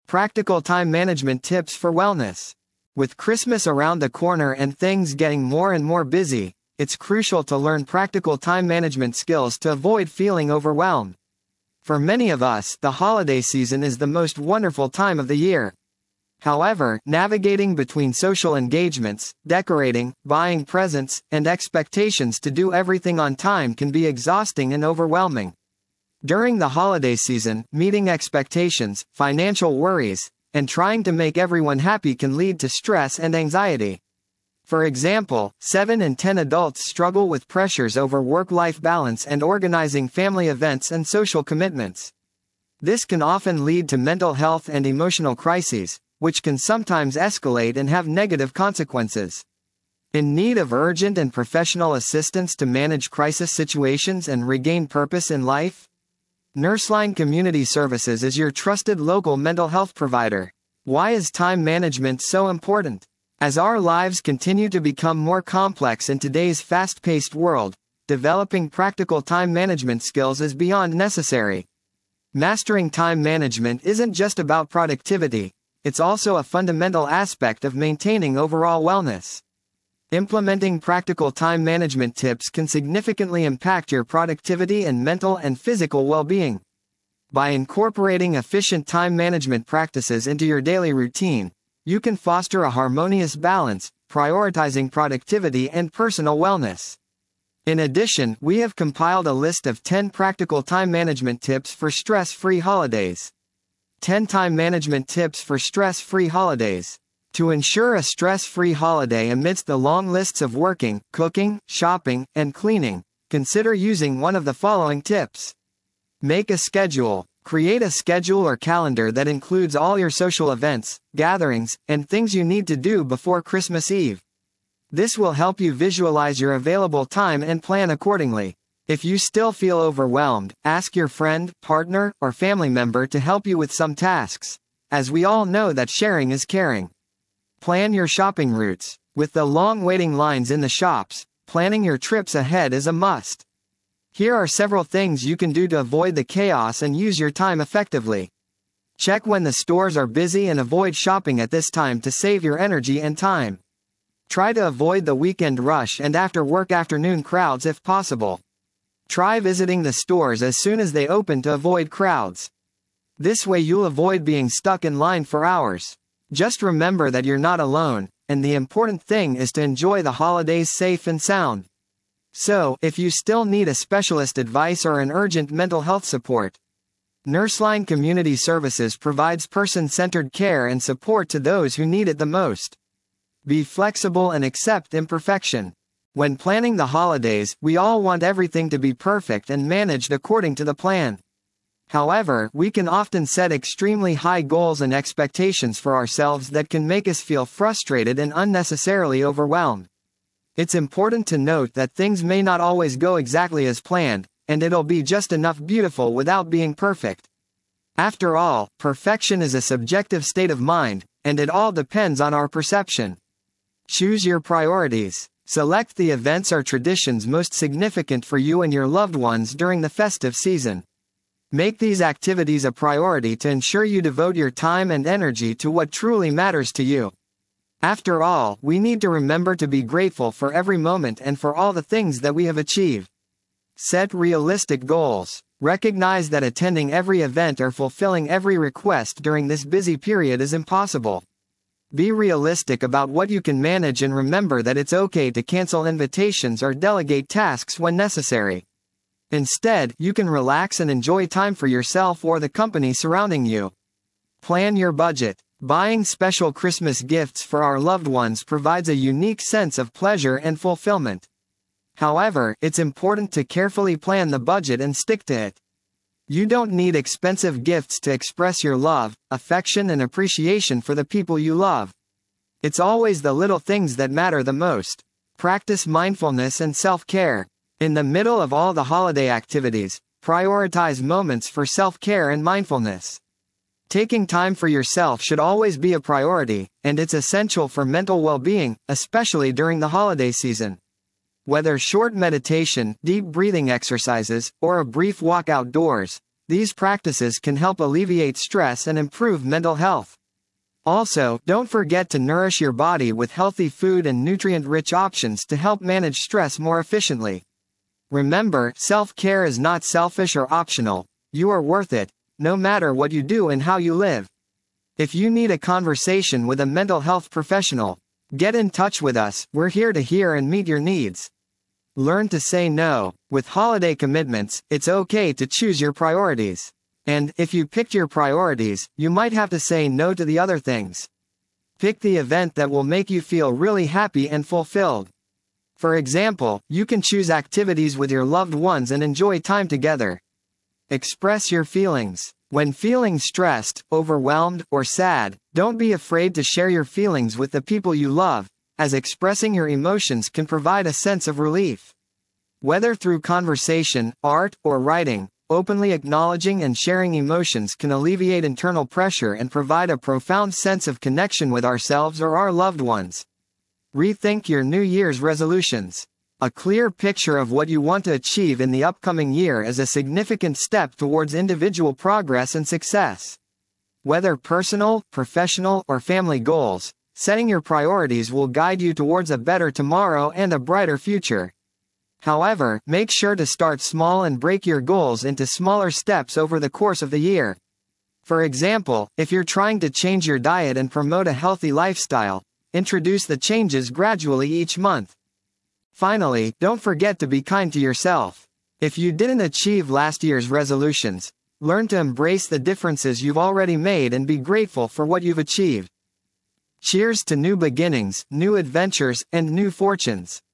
Practical time management tips for wellness. With Christmas around the corner and things getting more and more busy, it's crucial to learn practical time management skills to avoid feeling overwhelmed. For many of us, the holiday season is the most wonderful time of the year. However, navigating between social engagements, decorating, buying presents, and expectations to do everything on time can be exhausting and overwhelming. During the holiday season, meeting expectations, financial worries, and trying to make everyone happy can lead to stress and anxiety. For example, 7 in 10 adults struggle with pressures over work-life balance and organizing family events and social commitments. This can often lead to mental health and emotional crises, which can sometimes escalate and have negative consequences. In need of urgent and professional assistance to manage crisis situations and regain purpose in life? Nurseline Community Services is your trusted local mental health provider. Why is time management so important? As our lives continue to become more complex in today's fast-paced world, developing practical time management skills is beyond necessary. Mastering time management isn't just about productivity, it's also a fundamental aspect of maintaining overall wellness. Implementing practical time management tips can significantly impact your productivity and mental and physical well-being. By incorporating efficient time management practices into your daily routine, you can foster a harmonious balance, prioritizing productivity and personal wellness. In addition, we have compiled a list of 10 practical time management tips for stress-free holidays. 10 time management tips for stress-free holidays. To ensure a stress-free holiday amidst the long lists of working, cooking, shopping, and cleaning, consider using one of the following tips. Make a schedule. Create a schedule or calendar that includes all your social events, gatherings, and things you need to do before Christmas Eve. This will help you visualize your available time and plan accordingly. If you still feel overwhelmed, ask your friend, partner, or family member to help you with some tasks, as we all know that sharing is caring. Plan your shopping routes. With the long waiting lines in the shops, planning your trips ahead is a must. Here are several things you can do to avoid the chaos and use your time effectively. Check when the stores are busy and avoid shopping at this time to save your energy and time. Try to avoid the weekend rush and after-work afternoon crowds if possible. Try visiting the stores as soon as they open to avoid crowds. This way you'll avoid being stuck in line for hours. Just remember that you're not alone, and the important thing is to enjoy the holidays safe and sound. So, if you still need a specialist advice or an urgent mental health support, Nurseline Community Services provides person-centered care and support to those who need it the most. Be flexible and accept imperfection. When planning the holidays, we all want everything to be perfect and managed according to the plan. However, we can often set extremely high goals and expectations for ourselves that can make us feel frustrated and unnecessarily overwhelmed. It's important to note that things may not always go exactly as planned, and it'll be just enough beautiful without being perfect. After all, perfection is a subjective state of mind, and it all depends on our perception. Choose your priorities. Select the events or traditions most significant for you and your loved ones during the festive season. Make these activities a priority to ensure you devote your time and energy to what truly matters to you. After all, we need to remember to be grateful for every moment and for all the things that we have achieved. Set realistic goals. Recognize that attending every event or fulfilling every request during this busy period is impossible. Be realistic about what you can manage and remember that it's okay to cancel invitations or delegate tasks when necessary. Instead, you can relax and enjoy time for yourself or the company surrounding you. Plan your budget. Buying special Christmas gifts for our loved ones provides a unique sense of pleasure and fulfillment. However, it's important to carefully plan the budget and stick to it. You don't need expensive gifts to express your love, affection, and appreciation for the people you love. It's always the little things that matter the most. Practice mindfulness and self-care. In the middle of all the holiday activities, prioritize moments for self-care and mindfulness. Taking time for yourself should always be a priority, and it's essential for mental well-being, especially during the holiday season. Whether short meditation, deep breathing exercises, or a brief walk outdoors, These practices can help alleviate stress and improve mental health. Also, don't forget to nourish your body with healthy food and nutrient-rich options to help manage stress more efficiently. Remember, self-care is not selfish or optional. You are worth it, no matter what you do and how you live. If you need a conversation with a mental health professional, get in touch with us. We're here to hear and meet your needs. Learn to say no. With holiday commitments, it's okay to choose your priorities. And, if you picked your priorities, you might have to say no to the other things. Pick the event that will make you feel really happy and fulfilled. For example, you can choose activities with your loved ones and enjoy time together. Express your feelings. When feeling stressed, overwhelmed, or sad, don't be afraid to share your feelings with the people you love, as expressing your emotions can provide a sense of relief. Whether through conversation, art, or writing, openly acknowledging and sharing emotions can alleviate internal pressure and provide a profound sense of connection with ourselves or our loved ones. Rethink your New Year's resolutions. A clear picture of what you want to achieve in the upcoming year is a significant step towards individual progress and success. Whether personal, professional, or family goals, setting your priorities will guide you towards a better tomorrow and a brighter future. However, make sure to start small and break your goals into smaller steps over the course of the year. For example, if you're trying to change your diet and promote a healthy lifestyle, introduce the changes gradually each month. Finally, don't forget to be kind to yourself. If you didn't achieve last year's resolutions, learn to embrace the differences you've already made and be grateful for what you've achieved. Cheers to new beginnings, new adventures, and new fortunes.